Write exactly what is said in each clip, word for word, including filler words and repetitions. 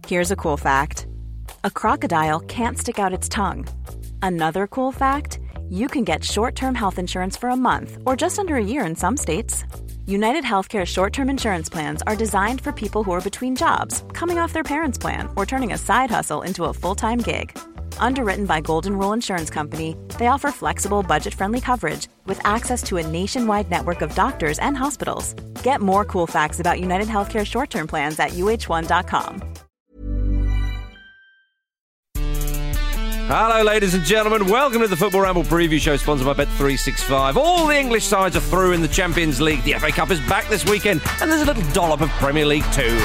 Here's a cool fact. A crocodile can't stick out its tongue. Another cool fact, you can get short-term health insurance for a month or just under a year in some states. United Healthcare short-term insurance plans are designed for people who are between jobs, coming off their parents' plan, or turning a side hustle into a full-time gig. Underwritten by Golden Rule Insurance Company, they offer flexible, budget-friendly coverage with access to a nationwide network of doctors and hospitals. Get more cool facts about United Healthcare short-term plans at U H one dot com. Hello, ladies and gentlemen. Welcome to the Football Ramble preview show sponsored by Bet three sixty-five. All the English sides are through in the Champions League. The F A Cup is back this weekend, and there's a little dollop of Premier League too.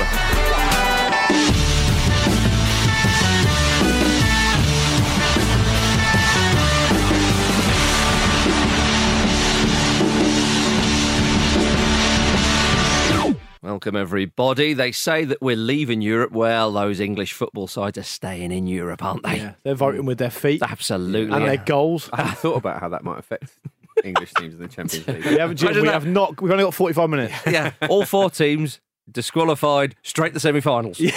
Welcome, everybody. They say that we're leaving Europe. Well, those English football sides are staying in Europe, aren't they? Yeah, they're voting with their feet. Absolutely. And their goals. I haven't thought about how that might affect English teams in the Champions League. We haven't, Jim, we have not. We've only got forty-five minutes. Yeah, all four teams disqualified, straight to semi-finals. Yeah.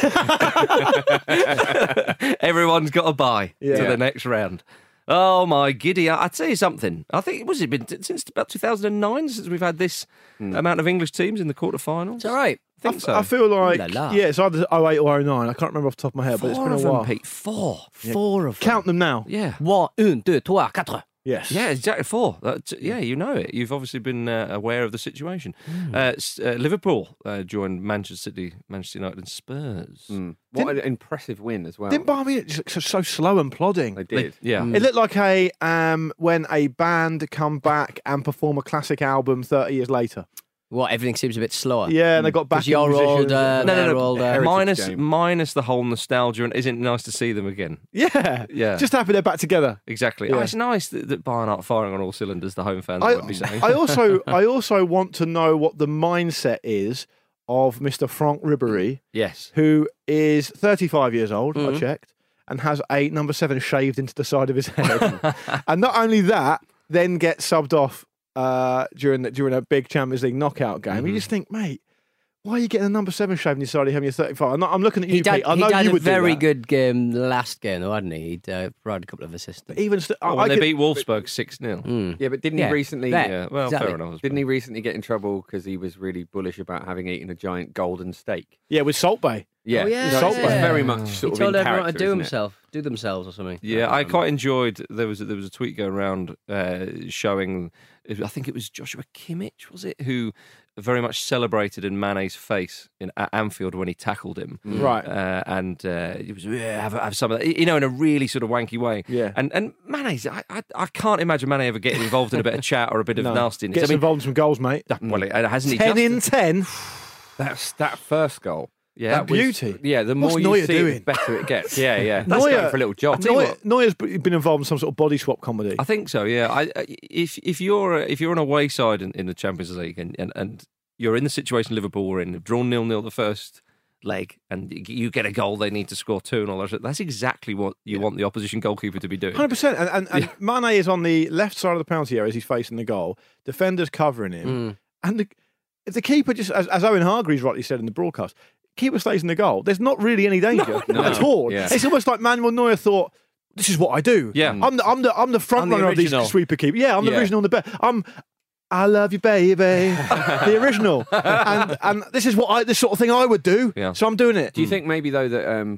Everyone's got a bye Yeah. to the next round. Oh, my giddy. I'd tell you something. I think, was it been t- since about two thousand nine since we've had this mm. amount of English teams in the quarterfinals? It's all right. I think I, f- so. I feel like, Ooh la la. yeah, it's either oh eight or oh nine. I can't remember off the top of my head, Four but it's been of a them, while. Pete. Four. Four of them. Count them now. Yeah. One, un, deux, trois, quatre. Yes. Yeah, exactly. Four. That, yeah, you know it. You've obviously been uh, aware of the situation. Mm. Uh, s- uh, Liverpool uh, joined Manchester City, Manchester United and Spurs. Mm. What an impressive win as well. Didn't Bayern Munich just look so slow and plodding? They did. They, yeah. It looked like a um, when a band come back and perform a classic album thirty years later. What, everything seems a bit slower? Yeah, and they got back. Because you're older, No, no, they're no. older. Heritage Minus, game. minus the whole nostalgia, and isn't it nice to see them again? Yeah, Yeah. Just happy they're back together. Exactly. Yeah. Oh, it's nice that, that Bayern aren't firing on all cylinders, the home fans I, would be saying. I also, I also want to know what the mindset is of Mister Franck Ribéry, yes. who is thirty-five years old. Mhm. I checked, and has a number seven shaved into the side of his head, and not only that, then gets subbed off uh, during the, during a big Champions League knockout game. Mm-hmm. You just think, mate, why are you getting a number seven shaved in your side of your head when you're thirty-five? I'm, not, I'm looking at you, He did, Pete. I he know did you a would very do that. good game last game, though, hadn't he? He'd uh, provided a couple of assists. But even st- Oh, I, when I they get- beat Wolfsburg six nil. Mm. Yeah, but didn't Yeah. he recently? There. Yeah, well, Exactly. fair enough. Didn't he recently get in trouble because he was really bullish about having eaten a giant golden steak? yeah, with Salt Bay. Yeah, Oh, yeah. So it's, it's Yeah. very much He sort of told in everyone to character, do isn't it? himself, do themselves or something. Yeah, I Um, quite enjoyed. There was a, there was a tweet going around uh, showing. I think it was Joshua Kimmich, was it, who very much celebrated in Mane's face in at Anfield when he tackled him, Right. Uh, and uh, he was yeah, have, have some of that, you know, in a really sort of wanky way. Yeah. and and Mane's, I, I I can't imagine Mane ever getting involved in a bit of chat or a bit of No. nastiness. Gets I mean, involved in some goals, mate. well, hasn't he? ten just- in ten. That's that first goal. Yeah, That was- beauty. yeah, the What's more Neuer you see doing? it, the better it gets. Yeah, yeah. Neuer- That's going for a little job. Neuer, Neuer's been involved in some sort of body swap comedy. I think so. Yeah, I, I- if if you're if you're on a away side in, in the Champions League and, and, and you're in the situation Liverpool were in, drawn nil nil the first leg, and you get a goal, they need to score two and all that. That's exactly what you want the opposition goalkeeper to be doing. one hundred percent. And, and, and Mane is on the left side of the penalty area as he's facing the goal. Defenders covering him. Mm. And the, if the keeper just, as, as Owen Hargreaves rightly said in the broadcast, keeper stays in the goal. There's not really any danger no. at all. Yeah. It's almost like Manuel Neuer thought, this is what I do. Yeah. I'm the, I'm the, I'm the front I'm the runner of these original. sweeper keepers. Yeah, I'm the Yeah. original on the best. I'm, I love you, baby. The original. And and this is what I, this sort of thing I would do. Yeah. So I'm doing it. Do you think maybe though that um,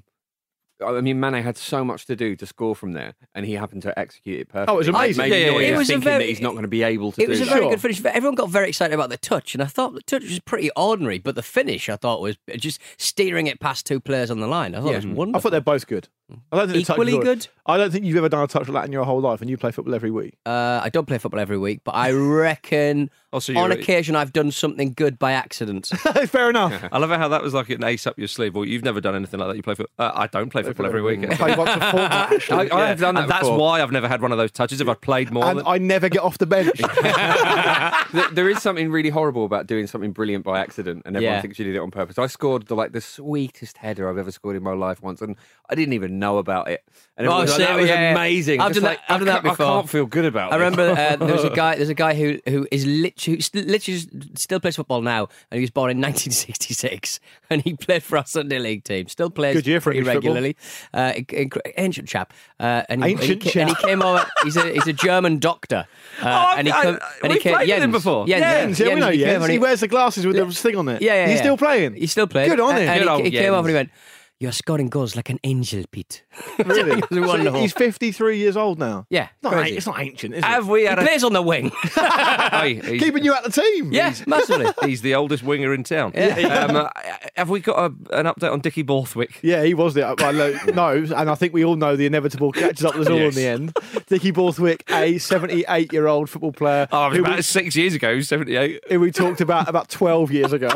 I mean Mane had so much to do to score from there, and he happened to execute it perfectly? Oh, it was amazing. Maybe Yeah, yeah, Neuer yeah. It was was a thinking very- that he's not going to be able to It do was a that. very Sure. good finish. Everyone got very excited about the touch, and I thought the touch was pretty ordinary, but the finish I thought was just steering it past two players on the line. I thought Yeah. it was I wonderful. thought they're both good. I don't think the touch Equally is always- good? I don't think you've ever done a touch like that in your whole life, and you play football every week. Uh, I don't play football every week, but I reckon Oh, so on you're- occasion I've done something good by accident. Fair enough. I love how that was like an ace up your sleeve. Well, you've never done anything like that. You play for. Uh, I don't play football every week. I play once a fortnight, actually. I, I have done that And that's before. why I've never had one of those touches. If I'd played more, And than... I never get off the bench. There- there is something really horrible about doing something brilliant by accident, and everyone Yeah. thinks you did it on purpose. I scored the, like the sweetest header I've ever scored in my life once, and I didn't even even know about it. And Oh, everyone was like, that same, was yeah, yeah. amazing. I've Just done like, that- I've done I that can't- before. I can't feel good about I this. remember uh, there was a guy. There's a guy who who is literally, who st- literally still plays football now, and he was born in nineteen sixty-six, and he played for our Sunday League team. Still plays Good year for pretty English football. regularly. Uh, inc- inc- ancient chap, uh, and he, Ancient he, ca- and he chap. came over. He's a he's a German doctor, uh, Oh, and he I- come, I- and he we've came, played with him Jens, before. Jens, Jens, yeah, we know he came Jens. over and He wears the glasses with the thing on it. Yeah, yeah, He's yeah. still playing. He still played. Good on him. And Good he, old he came Jens. over and he went, "You're scoring goals like an angel, Pete." Really? It was wonderful. He's fifty-three years old now. Yeah, Not crazy. a- it's not ancient, is it? Have we He had a... plays on the wing. Hey, he's- Keeping you at the team. Yeah, massively. He's the oldest winger in town. Um, uh, have we got a, an update on Dickie Borthwick? Yeah, he was the I lo- no, and I think we all know the inevitable catches up with us all Yes. in the end. Dickie Borthwick, a seventy-eight-year-old football player Oh, it was who, about we, six years ago, seventy-eight. who we talked about about twelve years ago.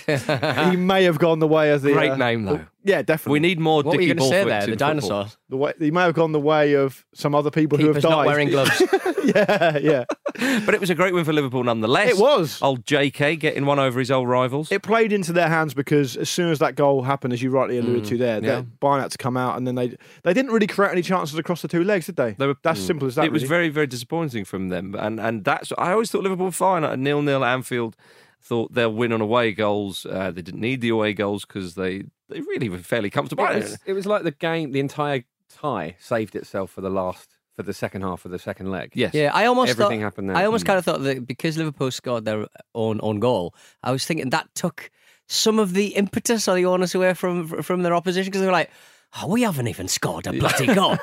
He may have gone the way of the Great uh, name, though. Yeah, definitely. We need more What were Dickie you going to say Borthwicks there? The in football. dinosaurs. the way he may have gone the way of some other people who have Keepers died. not wearing gloves. yeah, yeah. But it was a great win for Liverpool nonetheless. It was. Old J K getting one over his old rivals. It played into their hands because as soon as that goal happened, as you rightly alluded to there, yeah. that Bayern had to come out, and then they they didn't really create any chances across the two legs, did they? They were- That's simple as that. it was really. very, very disappointing from them. And and that's I always thought Liverpool were fine at a nil-nil at Anfield. Thought they'll win on away goals. Uh, they didn't need the away goals because they, they really were fairly comfortable. It was, it was like the game, the entire tie saved itself for the last, for the second half of the second leg. Yes. Yeah, I almost Everything thought, happened there. I almost Mm. kind of thought that because Liverpool scored their own own goal, I was thinking that took some of the impetus or the onus away from from their opposition because they were like, "Oh, we haven't even scored a bloody goal."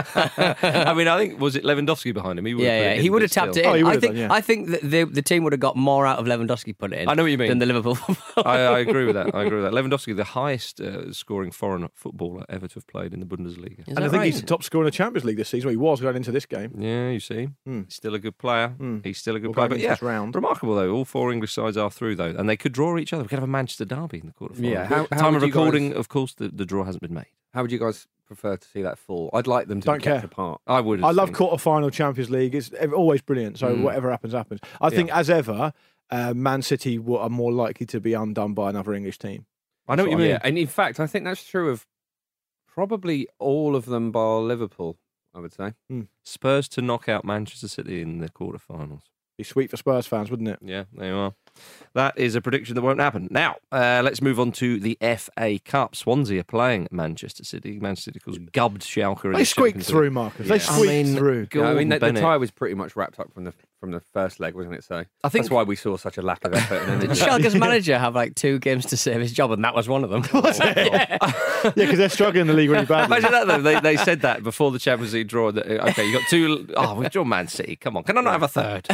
I mean, I think, was it Lewandowski behind him? He would Yeah, have put yeah, it he in, would but have tapped still. it Oh, he in. would I have think done, yeah. I think that the the team would have got more out of Lewandowski put it in. I know what you mean. than the Liverpool. I, I agree with that. I agree with that. Lewandowski, the highest uh, scoring foreign footballer ever to have played in the Bundesliga. Is And that I think right? he's the top scorer in the Champions League this season. Well, he was going into this game. Yeah, you see, Hmm. he's still a good player. Hmm. He's still a good We'll player. go But into yeah, this round. remarkable though. All four English sides are through though, and they could draw each other. We could have a Manchester derby in the quarterfinals. Yeah, how- how Time would of you guys- recording, of course, the, the draw hasn't been made. How would you guys prefer to see that fall? I'd like them to Don't be kept care. apart. I would. I love think. quarter-final Champions League. It's always brilliant. So Mm. whatever happens, happens. I think, as ever, uh, Man City wa- are more likely to be undone by another English team. I know what you mean. Yeah, and in fact, I think that's true of probably all of them bar Liverpool, I would say. Spurs to knock out Manchester City in the quarterfinals. Be sweet for Spurs fans, wouldn't it? Yeah, there you are. That is a prediction that won't happen. Now, uh, let's move on to the F A Cup. Swansea are playing Manchester City. Manchester City, of course, gubbed Schalke. in They the squeaked Champions through, League. Marcus. Yeah. They squeaked I mean, through. go Yeah, I on, mean, the, the Bennett. tie was pretty much wrapped up from the from the first leg, wasn't it? So I think- that's why we saw such a lack of effort. And Did energy. Schalke's manager have like two games to save his job, and that was one of them? Yeah, because they're struggling in the league really badly. Imagine that though. They, they said that before the Champions League draw. That, uh, okay, you got two. Oh, we've drawn Man City. Come on, can I not have a third?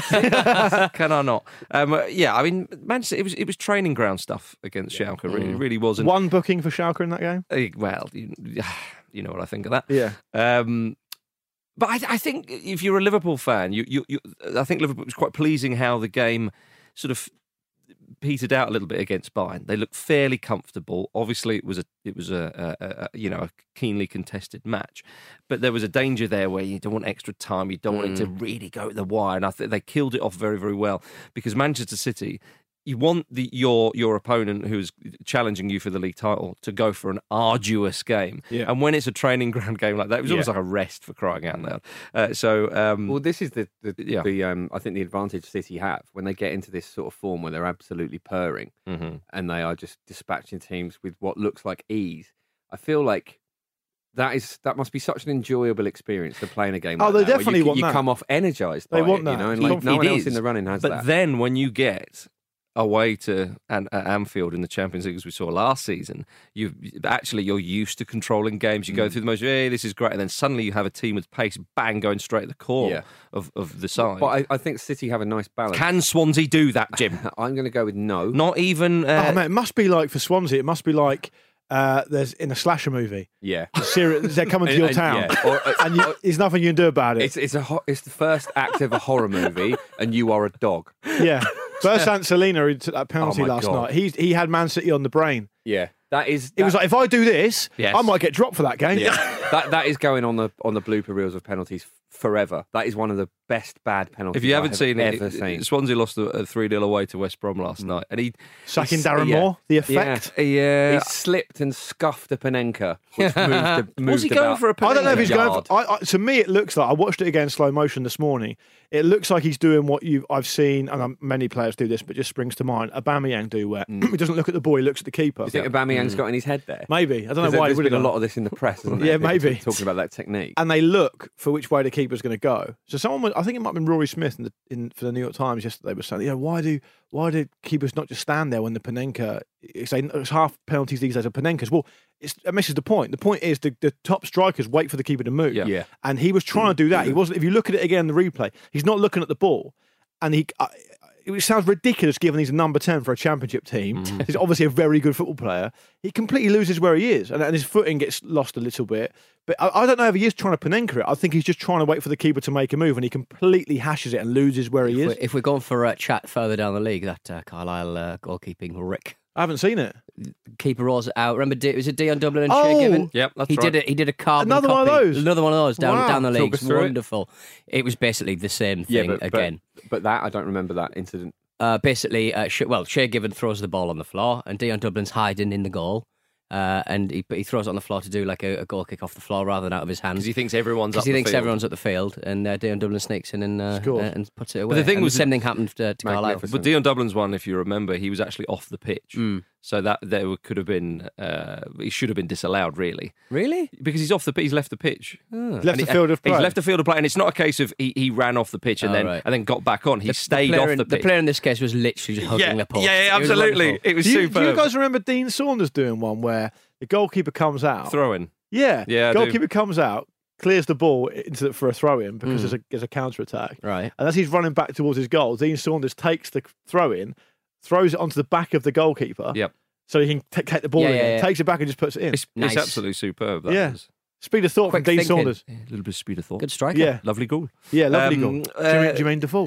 Can I not? Um, uh, yeah, I mean, Manchester. It was it was training ground stuff against Schalke. Really, really was. And, One booking for Schalke in that game. uh, well, you, you know what I think of that. Yeah. Um, but I, I think if you're a Liverpool fan, you, you, you, I think Liverpool was quite pleasing how the game sort of petered out a little bit against Bayern. They looked fairly comfortable. Obviously, it was a it was a, a, a you know a keenly contested match, but there was a danger there where you don't want extra time. You don't want it to really go to the wire, and I think they killed it off very very well because Manchester City. You want the your your opponent who is challenging you for the league title to go for an arduous game, Yeah. and when it's a training ground game like that, it was almost Yeah. like a rest for crying out loud. Uh, so, um, Well, this is the the, Yeah. the um, I think the advantage City have when they get into this sort of form where they're absolutely purring mhm. and they are just dispatching teams with what looks like ease. I feel like that is that must be such an enjoyable experience to play in a game. Oh, like they that, where definitely you, want you that. come off energized. They by want it, that. you know, and It like no one else is. in the running has But that. then when you get away to An- at Anfield in the Champions League, as we saw last season, you actually you're used to controlling games. You go Mm. through the most, hey, this is great, and then suddenly you have a team with pace, bang, going straight at the core Yeah. of, of the side. But I, I think City have a nice balance. Can Swansea do that, Jim? I'm going to go with no. Not even. Uh, oh man, it must be like for Swansea. It must be like uh, there's in a slasher movie. Yeah. Serious, they're coming to your And- town, yeah. Or, uh, and you, there's nothing you can do about it. It's it's a ho- it's the first act of a horror movie, and you are a dog. Yeah, Bertrand Selena who took that penalty Oh my last God. night. He he had Man City on the brain. Yeah, that is. It was that- like if I do this, Yes. I might get dropped for that game. yeah, that that is going on the on the blooper reels of penalties f- forever. That is one of the best bad penalty. If you haven't I have seen it, ever it- seen. Swansea lost a three nil away to West Brom last night, and he Sacking he's- Darren yeah. Moore, the effect. Yeah, He slipped and scuffed a Panenka, which moved, the, moved was he going about for a I don't know if Panenka? he's going. yard. For, I, I, to me, it looks like I watched it again in slow motion this morning. It looks like he's doing what you I've seen, and um, many players do this, but just springs to mind. Aubameyang do where he doesn't look at the ball, he looks at the keeper. Do you think Aubameyang's got in his head there? Maybe I don't know 'Cause why he there's would have been a done. lot of this in the press, isn't there? Yeah, People maybe. talking about that technique. And they look for which way the keeper's going to go. So someone, was, I think it might have been Rory Smith in, the, in for the New York Times yesterday, was saying, you know, why do why do keepers not just stand there when the Panenka? It's, it's half penalties these days are Panenkas. Well, it's, it misses the point. The point is the, the top strikers wait for the keeper to move. Yeah. Yeah. And he was trying to do that. He wasn't. If you look at it again in the replay, he's not looking at the ball, and he. Uh, it sounds ridiculous given he's a number ten for a championship team. Mm-hmm. He's obviously a very good football player. He completely loses where he is, and, and his footing gets lost a little bit. But I, I don't know if he is trying to Panenka it. I think he's just trying to wait for the keeper to make a move, and he completely hashes it and loses where he If is. we're, if we're going for a chat further down the league, that uh, Carlisle uh, goalkeeping Rick I haven't seen it. keeper rolls it out. Remember, D- was it Dion Dublin and Oh! Shea Given? Yep, that's he right. did it. He did a carbon Another one of copy. those? Another one of those down Wow. down the Talk league. us through it. Wonderful. It. was basically the same Yeah, thing but, but- again. But, that I don't remember that incident. Uh, basically, uh, Sh- well, Shea Given throws the ball on the floor, and Dion Dublin's hiding in the goal, uh, and he but he throws it on the floor to do like a, a goal kick off the floor rather than out of his hands. because he thinks everyone's up Because he the thinks field. everyone's at the field, and uh, Dion Dublin sneaks in and uh, Scores. uh, and puts it away. the thing And was- the same thing happened to, to Carlisle. Magnificent. But Dion Dublin's one, if you remember, he was actually off the pitch, Mm. so that there could have been uh, he should have been disallowed really Really? because he's off the he's left the pitch. Left And the he- field of play. He's left the field of play, and it's not a case of he, he ran off the pitch and Oh, then right. and then got back on. He The- stayed the player off in, the pitch. player in this case was literally just hugging yeah, the post. yeah, yeah, It was absolutely. wonderful. It was do, you, superb. do you guys remember Dean Saunders doing one where the goalkeeper comes out? Throwing. Yeah, Yeah, I do. goalkeeper comes out, clears the ball into the, for a throw in because Mm. there's a there's a counter attack. Right. And as he's running back towards his goal, Dean Saunders takes the throw in, throws it onto the back of the goalkeeper. Yep. So he can t- take the ball Yeah, again, yeah, yeah. takes it back and just puts it in. It's, Nice. it's absolutely superb. That Yeah. was. Speed of thought Quick from Dean thinking. Saunders. Yeah, a little bit of speed of thought. Good striker. Yeah, Lovely goal. yeah, lovely Um, goal. uh, Jermaine, Jermaine Defoe.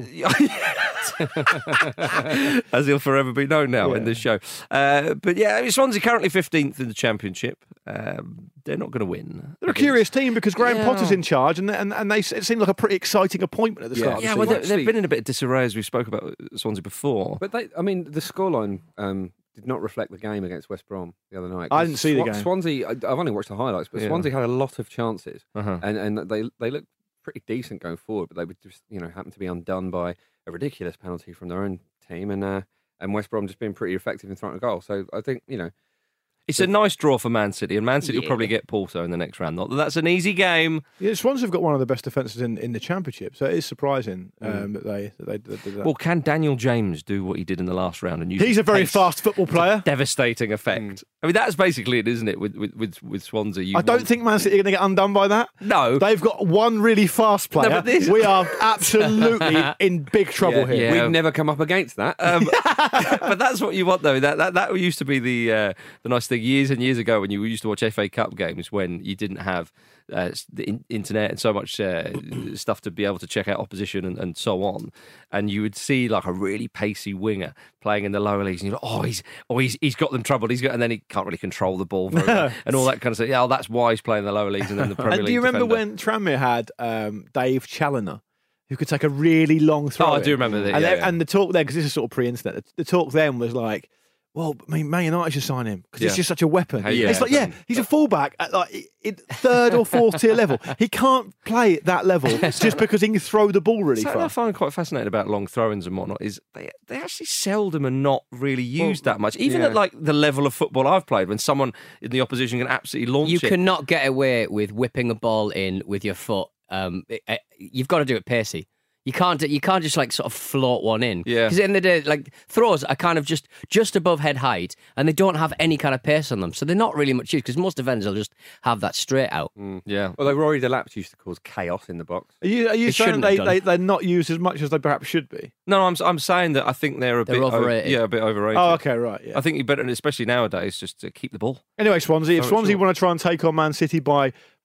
As he'll forever be known now in Yeah. this show. Uh, but yeah, I mean, Swansea currently fifteenth in the Championship. Um, they're not going to win. They're a curious team because Graham Yeah. Potter's in charge, and and, and they it seemed like a pretty exciting appointment at the Yeah. start. Yeah, of the well, season. they- they've been in a bit of disarray as we spoke about Swansea before. But they, I mean, the scoreline um, did not reflect the game against West Brom the other night. I didn't see the Swa- game. Swansea, I- I've only watched the highlights, but Yeah. Swansea had a lot of chances, Uh-huh. and and they they looked pretty decent going forward, but they would just you know happen to be undone by a ridiculous penalty from their own team, and uh, and West Brom just being pretty effective in throwing a goal. So I think you know. It's a nice draw for Man City, and Man City will Yeah. probably get Porto in the next round. Not that that's an easy game. Yeah, Swansea have got one of the best defences in, in the Championship, so it is surprising um, that they that they, that they did that. Well, can Daniel James do what he did in the last round? And use He's his a very pace fast football to player. devastating effect. I mean, that's basically it, isn't it? With with with, with Swansea, you I don't want- think Man City are going to get undone by that. no. They've got one really fast player. but this- We are absolutely in big trouble Yeah, here. yeah. We've never come up against that. Um, but that's what you want, though. That that, that used to be the uh, the nice thing years and years ago when you used to watch F A Cup games when you didn't have uh, the in- internet and so much uh, stuff to be able to check out opposition and, and so on, and you would see like a really pacey winger playing in the lower leagues, and you're like, oh, he's oh he's he's got them troubled. He's got, and then he can't really control the ball very well, and all that kind of stuff. Yeah, oh, that's why he's playing in the lower leagues and then the Premier And League. do you remember defender. when Tranmere had um, Dave Challoner, who could take a really long throw? Oh, I in? do remember that. And, yeah, they- yeah. and the talk there, because this is sort of pre-internet, the, the talk then was like, well, I mean, Man United should sign him because Yeah. he's just such a weapon. Hey, yeah. It's like, yeah, he's a fullback at like in third or fourth tier level. He can't play at that level just because he can throw the ball really Something I fast. find quite fascinating about long throw-ins and whatnot is they they actually seldom are not really used that much. Even yeah. at like the level of football I've played, when someone in the opposition can absolutely launch You it. cannot get away with whipping a ball in with your foot. Um, it- it- you've got to do it pacey. You can't. You can't just like sort of float one in. Yeah. Because at the end of the day, like throws are kind of just just above head height, and they don't have any kind of pace on them, so they're not really much use. Because most defenders will just have that straight out. Yeah. Although Rory Delap used to cause chaos in the box. Are you, are you They saying shouldn't they, have they, done. they're not used as much as they perhaps should be? No, I'm I'm saying that I think they're a They're bit o- overrated. yeah, a bit overrated. Oh, okay, right. Yeah. I think you better, especially nowadays, just to keep the ball. Anyway, Swansea, if So Swansea sure. want to try and take on Man City by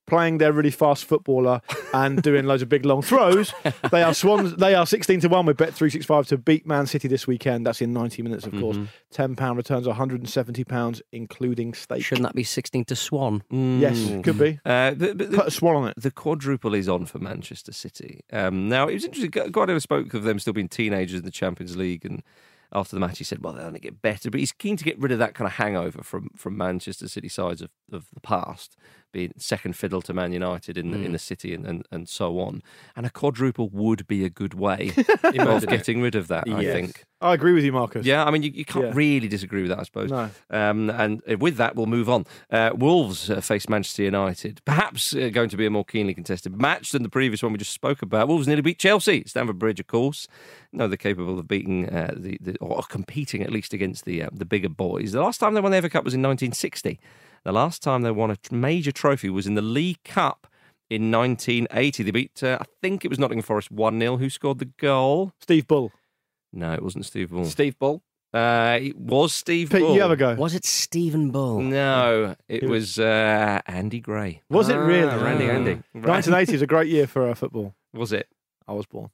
playing their really fast footballer and doing loads of big long throws. They are swans. They are sixteen to one with Bet three sixty-five to beat Man City this weekend. That's in ninety minutes, of course. ten pound returns one hundred seventy pounds, including stake. Shouldn't that be sixteen to Swan? Yes, could be. Uh, the, the, Put a swan on it. The quadruple is on for Manchester City. Um, now, it was interesting. Guardiola spoke of them still being teenagers in the Champions League, and after the match he said, well, they'll only get better. But he's keen to get rid of that kind of hangover from, from Manchester City sides of, of the past, being second fiddle to Man United in the, Mm. in the city and, and, and so on. And a quadruple would be a good way of getting rid of that, I Yes. think. I agree with you, Marcus. Yeah, I mean, you, you can't Yeah. really disagree with that, I suppose. No. Um, and with that, we'll move on. Uh, Wolves uh, face Manchester United. Perhaps uh, going to be a more keenly contested match than the previous one we just spoke about. Wolves nearly beat Chelsea. Stamford Bridge, of course. No, they're capable of beating uh, the, the or competing at least against the uh, the bigger boys. The last time they won the F A Cup was in nineteen sixty. The last time they won a major trophy was in the League Cup in nineteen eighty. They beat, uh, I think it was Nottingham Forest one nil. Who scored the goal? Steve Bull. No, it wasn't Steve Bull. Steve Bull. Uh, it was Steve Pete, Bull. you have a go. Was it Stephen Bull? No, it It was uh, Andy Gray. Was it Ah, really? Randy Ah. Andy. nineteen eighty is a great year for uh, football. Was it? I was born.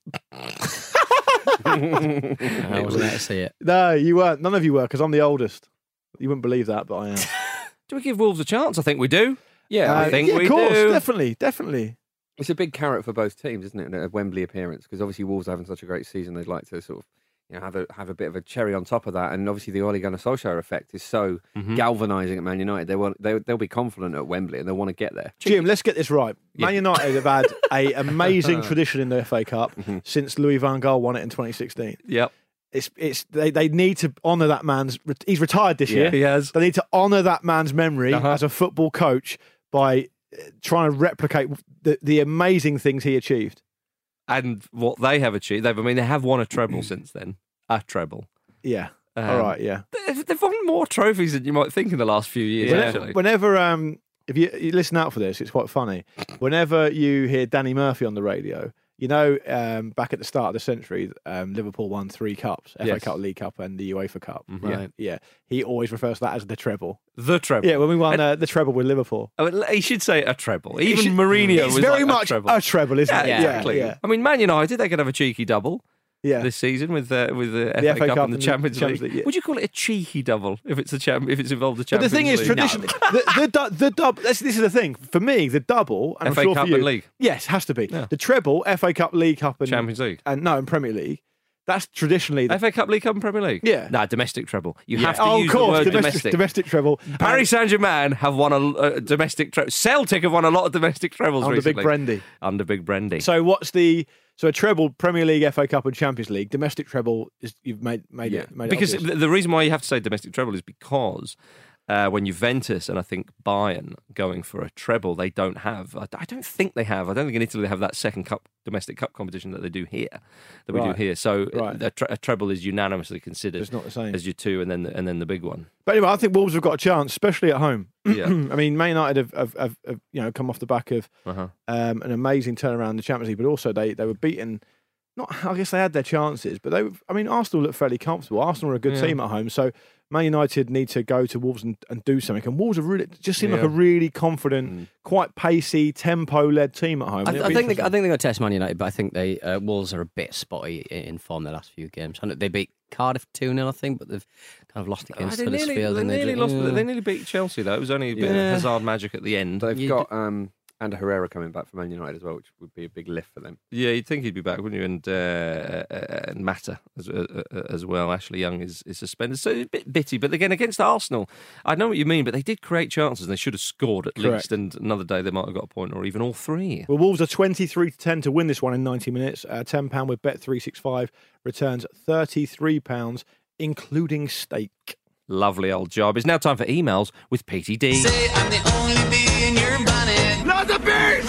I wasn't there to see it. No, you weren't. None of you were, because I'm the oldest. You wouldn't believe that, but I am. Do we give Wolves a chance? I think we do. Yeah, I Uh, think yeah, we of course, do. definitely, definitely. it's a big carrot for both teams, isn't it? A Wembley appearance, because obviously Wolves are having such a great season. They'd like to sort of, you know, have a have a bit of a cherry on top of that. And obviously the Ole Gunnar Solskjaer effect is so Mhm. galvanising at Man United. They want they they'll be confident at Wembley and they'll want to get there. Jim, let's get this right. Yeah. Man United have had a amazing tradition in the F A Cup since Louis van Gaal won it in twenty sixteen. Yep. It's it's they, they need to honour that man's. He's retired this year. He has. They need to honour that man's memory Uh-huh. as a football coach by uh, trying to replicate the, the amazing things he achieved. And what they have achieved, they've, I mean, they have won a treble since then. A treble. Yeah. Um, All right. Yeah. They've, they've won more trophies than you might think in the last few years, Yeah. actually. Whenever um, if you, you listen out for this, it's quite funny. Whenever you hear Danny Murphy on the radio, you know, um, back at the start of the century, um, Liverpool won three cups: F A Yes. Cup, League Cup, and the UEFA Cup. Mhm. Yeah, Right. yeah. He always refers to that as the treble. The treble. Yeah, when we won uh, the treble with Liverpool. I mean, he should say a treble. He Even should- Mourinho It's was very like much a treble. a treble, isn't yeah, it? Yeah, exactly. Yeah, I mean, Man United, they could have a cheeky double yeah. this season with uh, with the, The F A Cup, and the Champions, Champions League. League, yeah. Would you call it a cheeky double if it's a cham- if it's involved the But the Champions thing is, League? traditionally, the the, du- the double. This, this is the thing for me. The double, and F A I'm sure Cup for you, and League. yes, has to be Yeah. the treble, F A Cup, League Cup, and Champions League. and no, and Premier League. That's traditionally the F A Cup, League Cup, and Premier League. Yeah. Nah, domestic treble. You Yeah. have to oh, use of course, the word domestic, domestic. domestic treble. Paris Saint Germain have won a, a domestic treble. Celtic have won a lot of domestic trebles under recently. Big Brendy. Under Big Brendy. So what's the so a treble? Premier League, F A Cup, and Champions League. Domestic treble is you've made made Yeah. it made because it obvious. the the reason why you have to say domestic treble is because uh, when Juventus and I think Bayern going for a treble, they don't have. I I don't think they have. I don't think in Italy they have that second cup domestic cup competition that they do here. That we Right. do here. So Right. a, tre- a treble is unanimously considered it's not the same. as your two, and then the, and then the big one. But anyway, I think Wolves have got a chance, especially at home. Yeah. I mean, Man United have, have, have, have you know come off the back of Uh-huh. um, an amazing turnaround in the Champions League, but also they they were beaten. Not, I guess they had their chances, but they. were- I mean, Arsenal looked fairly comfortable. Arsenal are a good Yeah. team at home, so Man United need to go to Wolves and, and do something. And Wolves are really just seem like Yeah. a really confident, Mm. quite pacey, tempo-led team at home. I, And I it'll be think they, I interesting. think they're going to test Man United, but I think they uh, Wolves are a bit spotty in, in form their last few games. I know they beat Cardiff two nil, I think, but they've kind of lost against Ah, they, nearly, Huddersfield. they, and nearly ju- lost, yeah. they nearly beat Chelsea, though. It was only a bit Yeah. of Hazard magic at the end. They've You got um, Ander Herrera coming back for Man United as well, which would be a big lift for them. Yeah, you'd think he'd be back, wouldn't you? And uh, uh, and Mata as, uh, uh, as well. Ashley Young is, is suspended, so it's a bit bitty. But again, against Arsenal, I know what you mean, but they did create chances and they should have scored at Correct. least. And another day they might have got a point or even all three. Well, Wolves are twenty-three to ten to win this one in ninety minutes. Uh, ten pounds with Bet three sixty-five returns thirty-three pounds, including stake. Lovely old job. It's now time for emails with P T D. Say I'm the only bee in your bonnet. Not the beast!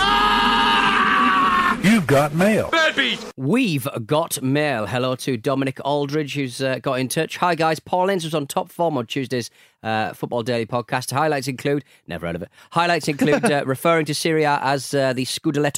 You've got mail. We've got mail. Hello to Dominic Aldridge, who's uh, got in touch. Hi, guys. Paul Ince was on top form on Tuesday's uh, Football Daily podcast. Highlights include, never heard of it, highlights include uh, referring to Serie A as uh, the Scudetto.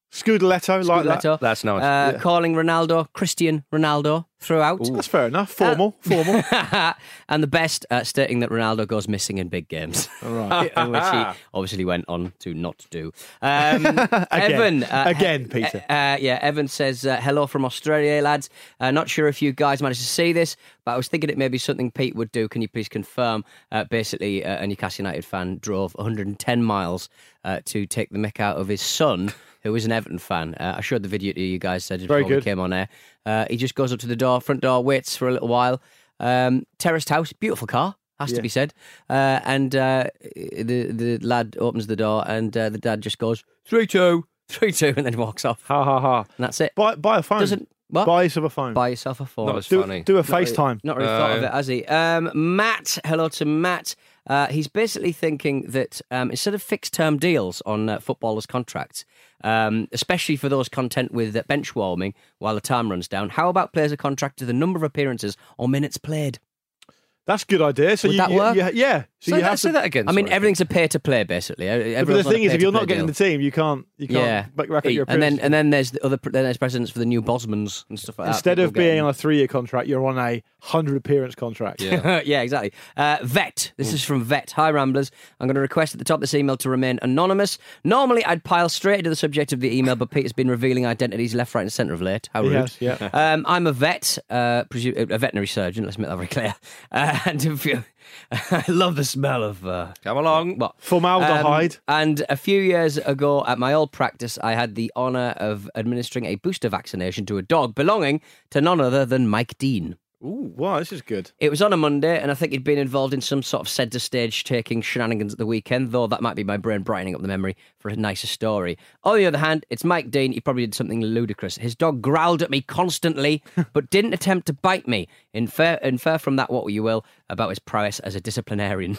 Scudeletto, like that. Scudetto. That's nice. Uh, Yeah. Calling Ronaldo Cristian Ronaldo throughout. That's fair enough. Formal, formal. And the best, uh, stating that Ronaldo goes missing in big games. All right. Which he obviously went on to not do. Um, Evan. Uh, Again, Peter. Uh, yeah, Evan says, uh, hello from Australia, lads. Uh, not sure if you guys managed to see this, but I was thinking it may be something Pete would do. Can you please confirm? Uh, basically, uh, a Newcastle United fan drove one hundred ten miles uh, to take the mick out of his son, who is an Everton fan. Uh, I showed the video to you guys said Very before we good. came on air. Uh, he just goes up to the door, front door, waits for a little while. Um, terraced house, beautiful car, has Yeah. to be said. Uh, and uh, the the lad opens the door, and uh, the dad just goes three two, three two, and then walks off. Ha ha ha. And that's it. Buy, buy a phone. Doesn't what? Buy yourself a phone. Buy yourself a phone. Not as do, funny. do a Not really- FaceTime. Not really Uh, thought of it, has he? Um, Matt, hello to Matt. Uh, he's basically thinking that um, instead of fixed term deals on uh, footballers' contracts, um, especially for those content with uh, bench warming while the time runs down, how about players are contracted to the number of appearances or minutes played? That's a good idea. So Would you, that you- work? you- yeah. So say, you that, have say to. that again. I mean, sorry. everything's a pay to play, basically. But the Everyone's on a thing is, if you're not pay-to-play getting deal. the team, you can't. You can't Yeah. back, rack up your and then appearances. and then there's the other then there's precedents for the new Bosmans and stuff like that. Instead of People being getting- on a three-year contract, you're on a hundred appearance contract. Yeah. yeah, exactly. Uh, Vet. This is from Vet. Hi, Ramblers. I'm going to request at the top of this email to remain anonymous. Normally, I'd pile straight into the subject of the email, but Peter's been revealing identities left, right, and centre of late. How He rude. has, yeah. Um, I'm a vet, uh, presu- a veterinary surgeon. Let's make that very clear. Uh, and if you, I love the smell of. Uh, Come along. well, Formaldehyde. um, and a few years ago at my old practice, I had the honour of administering a booster vaccination to a dog belonging to none other than Mike Dean. Ooh, wow, this is good. It was on a Monday, and I think he'd been involved in some sort of centre stage taking shenanigans at the weekend, though that might be my brain brightening up the memory for a nicer story. On the other hand, it's Mike Dean. He probably did something ludicrous. His dog growled at me constantly, but didn't attempt to bite me. Infer, infer from that what you will about his prowess as a disciplinarian.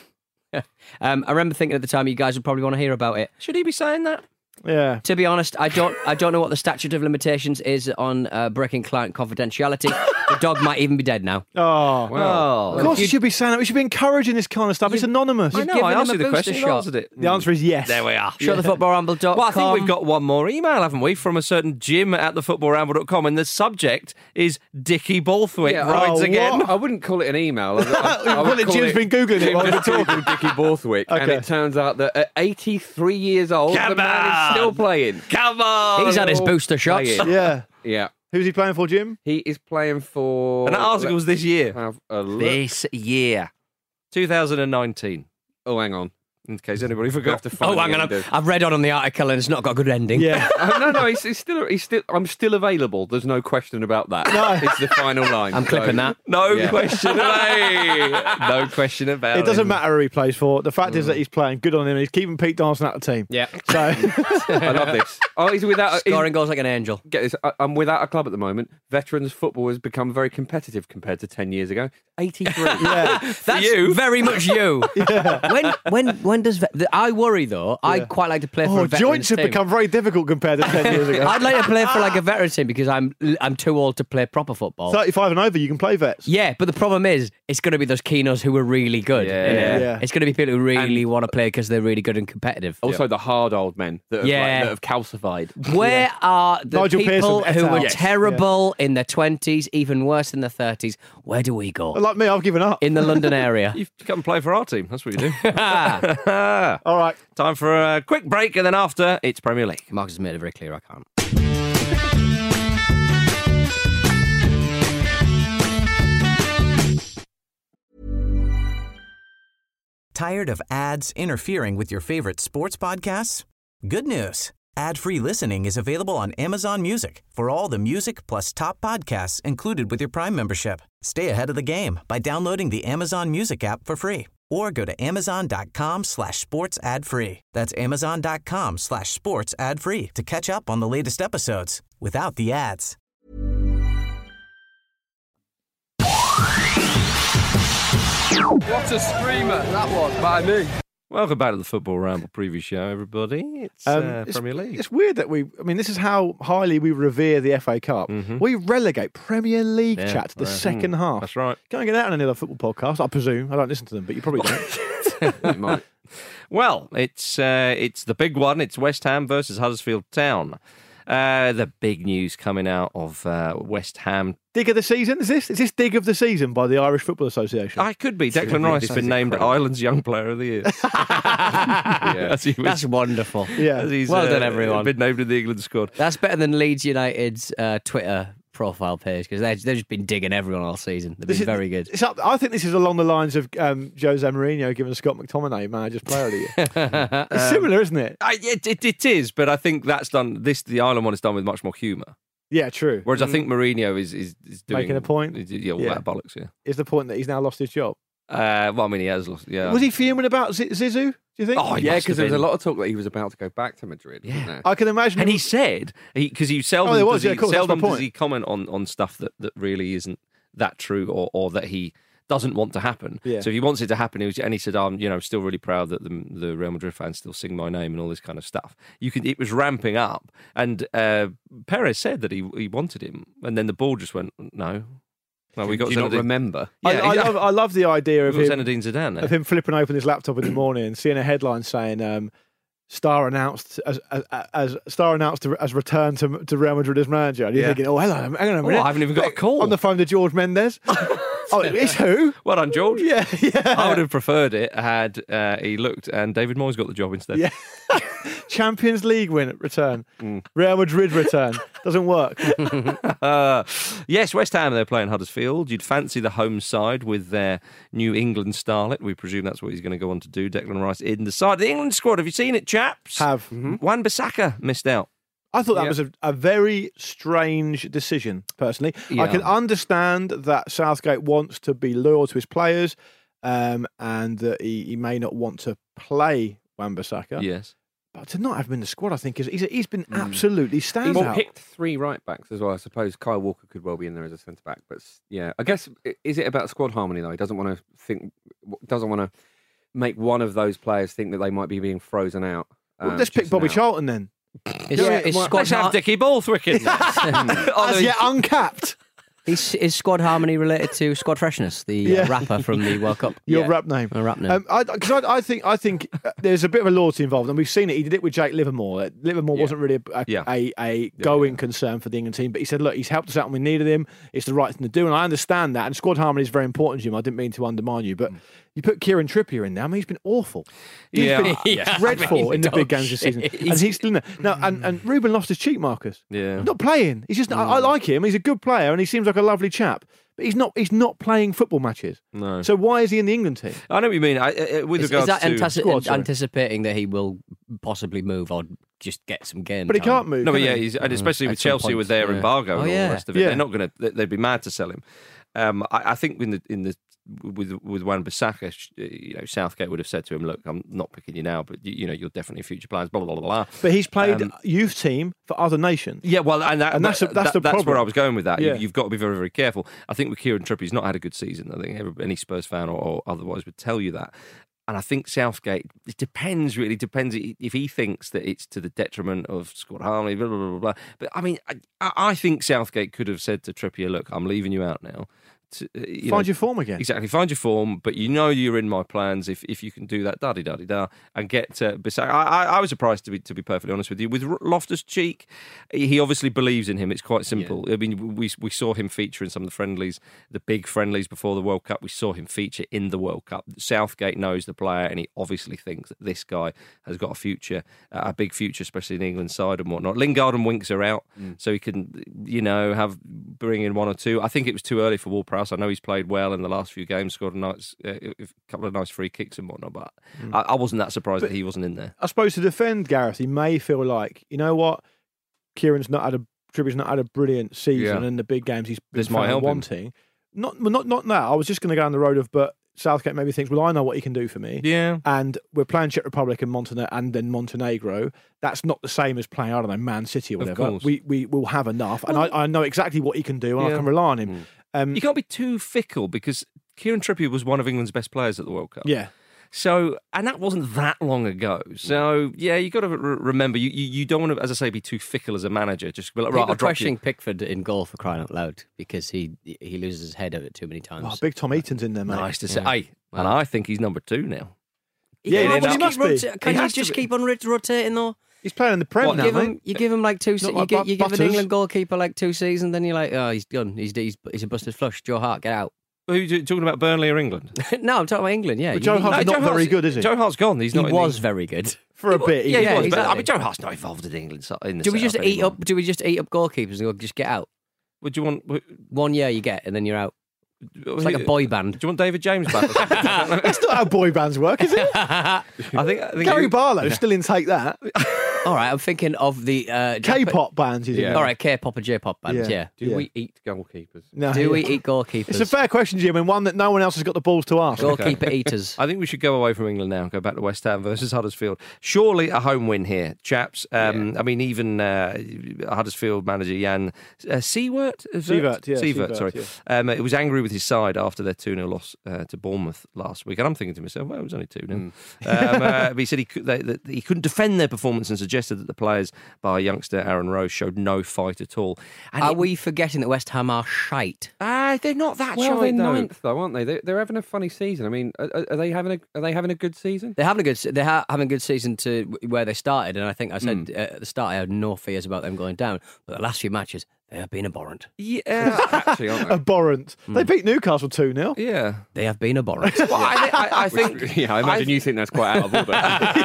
um, I remember thinking at the time you guys would probably want to hear about it. Should he be saying that? Yeah. To be honest, I don't I don't know what the statute of limitations is on uh, breaking client confidentiality. The dog might even be dead now. Oh, Well, of course you should be saying that. We should be encouraging this kind of stuff. It's anonymous. I know. given I him asked a you the booster question. You shot. answered it. The answer is yes. There we are. Shut the football ramble dot com. Well, I think we've got one more email, haven't we, from a certain Jim at the football ramble dot com, and the subject is Dickie Borthwick Yeah, rides oh, again. what? I wouldn't call it an email. I, I, I Well, would call Jim's it- been Googling it Jim while we've just been talking. Googled Dickie Borthwick, and Okay. it turns out that at eighty-three years old, Come the man is on. still playing. Come on. He's had his booster shots. Playing. Yeah. Yeah, Who's he playing for, Jim? he is playing for. And that article was this year. Have a look. This year. two thousand nineteen. Oh, hang on. In case anybody We forgot. have to find Oh, hang the on. end I've, of- I've read on on the article and it's not got a good ending. Yeah. Oh, no, no, he's, he's still, he's still, I'm still available. There's no question about that. No. It's the final line. I'm so- clipping that. No Yeah. question about No question about It doesn't him. matter who he plays for. The fact is that he's playing. Good on him. He's keeping Pete Donaldson out of the team. Yeah. So I love this. Oh, he's without. He's, Scoring goals like an angel. get this. I, I'm without a club at the moment. Veterans football has become very competitive compared to ten years ago. eighty-three. yeah. That's you. very much you. When when when does ve- I worry though? I'd Yeah. quite like to play for Oh, a veterans joints have team. become very difficult compared to ten years ago. I'd like to play for like a veterans team because I'm I'm too old to play proper football. thirty-five and over, you can play vets. Yeah, but the problem is, it's going to be those Kenos who are really good. Yeah. innit? Yeah. It's going to be people who really want to play because they're really good and competitive. Also, the hard old men that have, Yeah. like, that have calcified. Where are the Nigel people Pearson, who et were al. Yes. terrible in their twenties, even worse in their thirties? Where do we go? Like me, I've given up. In the London area. You come and play for our team. That's what you do. All right. Time for a quick break, and then after, it's Premier League. Marcus has made it very clear I can't. Tired of ads interfering with your favorite sports podcasts? Good news. Ad-free listening is available on Amazon Music for all the music plus top podcasts included with your Prime membership. Stay ahead of the game by downloading the Amazon Music app for free or go to amazon.com slash sports ad free. That's amazon.com slash sports ad free to catch up on the latest episodes without the ads. What a screamer that was by me. Welcome back to the Football Ramble preview show, everybody. It's Um, uh, it's, Premier League. It's weird that we, I mean, this is how highly we revere the F A Cup. We relegate Premier League Yeah, chat to the right. second half. That's right. Go and get that on any other football podcast, I presume. I don't listen to them, but you probably don't. It might. Well, it's uh, it's the big one. It's West Ham versus Huddersfield Town. Uh, the big news coming out of uh, West Ham. Dig of the season, is this? Is this Dig of the season by the Irish Football Association? I could be. Declan Rice has been named incredible. Ireland's Young Player of the Year. yeah. As he was- That's wonderful. Yeah. as he's, Well uh, done, everyone. Been named in the England squad. That's better than Leeds United's uh, Twitter profile page because they've they've just been digging everyone all season. They've been This is- very good. It's up, I think this is along the lines of um, Jose Mourinho giving Scott McTominay Manager's Player of the Year. It's similar, isn't it? I, it, it, it is, but I think that's done. This the Ireland one is done with much more humour. Yeah, true. Whereas I think Mourinho is is, is doing, Making a point? Yeah, all Yeah. that bollocks. Yeah. Is the point that he's now lost his job? Uh, well, I mean, he has lost. Yeah. Was he fuming about Z- Zizou? Do you think? Oh, he Yeah, must because have there was a been. lot of talk that he was about to go back to Madrid. wasn't there? I can imagine. And him- he said because he seldom Oh, there was, does yeah, he, of course, that's my seldom does point. he comment on, on stuff that, that really isn't that true or, or that he doesn't want to happen. Yeah. So if he wants it to happen, he was, and he said, "I'm you know still really proud that the, the Real Madrid fans still sing my name and all this kind of stuff." You can it was ramping up, and uh, Perez said that he he wanted him, and then the ball just went no. No, we got Do you not Zinedine- remember? I, Yeah, I, exactly. love, I love the idea of We got him, Zinedine Zidane there. of him flipping open his laptop in the morning and seeing a headline saying um, "Star announced as, as, as Star announced to, as return to, to Real Madrid as manager." And you're Yeah. thinking, "Oh, hang on, hang on a Oh, minute." I haven't even got a call. on the phone to George Mendes. Oh, it's who? Well done, George. Yeah, yeah. I would have preferred it had uh, he looked and David Moyes got the job instead. Yeah. Champions League win return. Mm. Real Madrid return. Doesn't work. Uh, yes, West Ham, they're playing Huddersfield. You'd fancy the home side with their New England starlet. We presume that's what he's going to go on to do. Declan Rice in the side. The England squad, have you seen it, chaps? Have. Wan-Bissaka missed out. I thought that Yeah. was a, a very strange decision, personally. I Yeah. can understand that Southgate wants to be loyal to his players um, and that he, he may not want to play Wan-Bissaka. Yes. But to not have him in the squad, I think, is he's, he's been absolutely He's standout. picked three right backs as well. I suppose Kyle Walker could well be in there as a centre back, but s- yeah, I guess i- is it about squad harmony though? He doesn't want to think, doesn't want to make one of those players think that they might be being frozen out. Well, um, let's pick just Bobby now. Charlton then. His, Yeah, his well, squad Let's have har- Dickie Ballthwick in there. Although As he- yet uncapped. Is, is squad harmony related to Squad Freshness, the Yeah. uh, rapper from the World Cup? Your Yeah. rap name. A rap name. Um, I, cause I, I think I think uh, there's a bit of a loyalty involved, and we've seen it. He did it with Jake Livermore. Uh, Livermore Yeah. wasn't really a, a, Yeah. a, a going concern for the England team, but he said, "Look, he's helped us out when we needed him. It's the right thing to do," and I understand that. And squad harmony is very important to him. I didn't mean to undermine you, but you put Kieran Trippier in there. I mean, he's been awful. He's Yeah. been Yeah, dreadful I mean, in the big dog games this season, shit. and he's still in there. No, and and Ruben lost his cheek, Marcus. Yeah. He's not playing. He's just. I, I like him. He's a good player, and he seems like a lovely chap. But he's not. He's not playing football matches. No. So why is he in the England team? I know what you mean. I, uh, with is, is regards that to antici- Squad, sorry. anticipating that he will possibly move or just get some game But he time? can't move. No, but can yeah, he? he's, and especially At with some Chelsea point, with their yeah. embargo Oh, and all yeah. the rest of it, Yeah. they're not going to. They'd be mad to sell him. Um, I, I think in the in the with with Wan-Bissaka, sh- you know, Southgate would have said to him, "Look, I'm not picking you now, but you, you know, you're definitely future plans." Blah blah blah blah. But he's played Um, youth team for other nations. Yeah, well, and, that, And that's that- the- that's that- the that's problem. where I was going with that. Yeah. You, you've got to be very, very careful. I think with Kieran Trippier, he's not had a good season. I think every, any Spurs fan or, or otherwise would tell you that. And I think Southgate, it depends really, depends if he thinks that it's to the detriment of squad harmony, blah, blah, blah, blah. But I mean, I, I think Southgate could have said to Trippier, look, I'm leaving you out now. To, uh, you Find know, your form again. Exactly, find your form, but you know you're in my plans if, if you can do that, da di da di da, and get uh, Bissaka. I, I, I was surprised to be to be perfectly honest with you. With Loftus Cheek, he obviously believes in him. It's quite simple. I mean, we we saw him feature in some of the friendlies, the big friendlies before the World Cup. We saw him feature in the World Cup. Southgate knows the player, and he obviously thinks that this guy has got a future, uh, a big future, especially in the England side and whatnot. Lingard and Winks are out, so he can, you know, have bring in one or two. I think it was too early for Ward-Prowse. I know he's played well in the last few games, scored a nice, uh, a couple of nice free kicks and whatnot, but I, I wasn't that surprised that he wasn't in there. I suppose to defend Gareth, he may feel like, you know what, Kieran's not had a Trippier's not had a brilliant season Yeah. in the big games he's been This might found help him. wanting. Not, not, not that. I was just going to go down the road of, but Southgate maybe thinks, well, I know what he can do for me. Yeah. And we're playing Czech Republic and Montenegro, and then Montenegro. That's not the same as playing, I don't know, Man City or Of whatever. course. We we will have enough, and I, I know exactly what he can do, and I Yeah. can rely on him. Um, You can't be too fickle because Kieran Trippier was one of England's best players at the World Cup. yeah, So, and that wasn't that long ago. So, yeah, you got to re- remember, you, you you don't want to, as I say, be too fickle as a manager. Just be like, right, People I'll drop questioning you. Pickford in goal for crying out loud because he he loses his head of it too many times. oh, big Tom Eaton's in there, mate. Nice to say. Yeah. Hey, and I think he's number two now. Yeah, Can't well, just he keep must be. rota- Can He you has to just be. keep on rot- rotating though? He's playing in the Prem What, now, give mate. him, you give him like two. Se- Not you, like gi- But- you give an Butters. England goalkeeper like two seasons, then you're like, oh, he's done. He's he's, he's a busted flush. Joe Hart, get out. Who are you talking about, Burnley or England? No, I'm talking about England. Yeah, But You- Joe you- Hart's No, not Joe very Hart's- good, is he? Joe Hart's gone. He's he not. in was the- very good. For a bit. he Yeah, he Yeah, was. But, I exactly. mean, Joe Hart's not involved in England. so- In the Do we just setup eat anymore. up? Do we just eat up goalkeepers and go just get out? Would you want? Would, One year you get, and then you're out. It's like a boy band. Do you want David James back? Or something? That's not how boy bands work, is it? I think. I think Gary you- Barlow's still in Take That. All right, I'm thinking of the uh, K-pop bands. He's in. Yeah. All right, K-pop and J-pop bands. Yeah. Yeah. Do Yeah. we eat goalkeepers? No, Do yeah. we eat goalkeepers? It's a fair question, Jim, and one that no one else has got the balls to ask. Goalkeeper eaters. I think we should go away from England now and go back to West Ham versus Huddersfield. Surely a home win here, chaps. Um, I mean, even uh, Huddersfield manager Jan uh, Siewert? Is it? Siewert, yeah, Siewert, Siewert, sorry. yeah. Um, he was angry with his side after their two nil loss uh, to Bournemouth last week. And I'm thinking to myself, well, it was only two nil. Um, uh, but he said he, could, they, that he couldn't defend their performance and suggested that the players, by youngster Aaron Rose, showed no fight at all. And Are it- we forgetting that West Ham are shite? Ah, they're not that Well, shy, they're though. ninth though, aren't they? They're, they're having a funny season. I mean, are, are they having a are they having a good season? They're having a good. They're ha- having a good season to where they started, and I think I said Hmm. uh, at the start I had no fears about them going down. But the last few matches, they have been abhorrent. Yeah. Actually, aren't they? Abhorrent. They beat Newcastle two nil. yeah. They have been abhorrent. Well, I, I, I think. Which- yeah, I imagine I- you think that's quite out of order.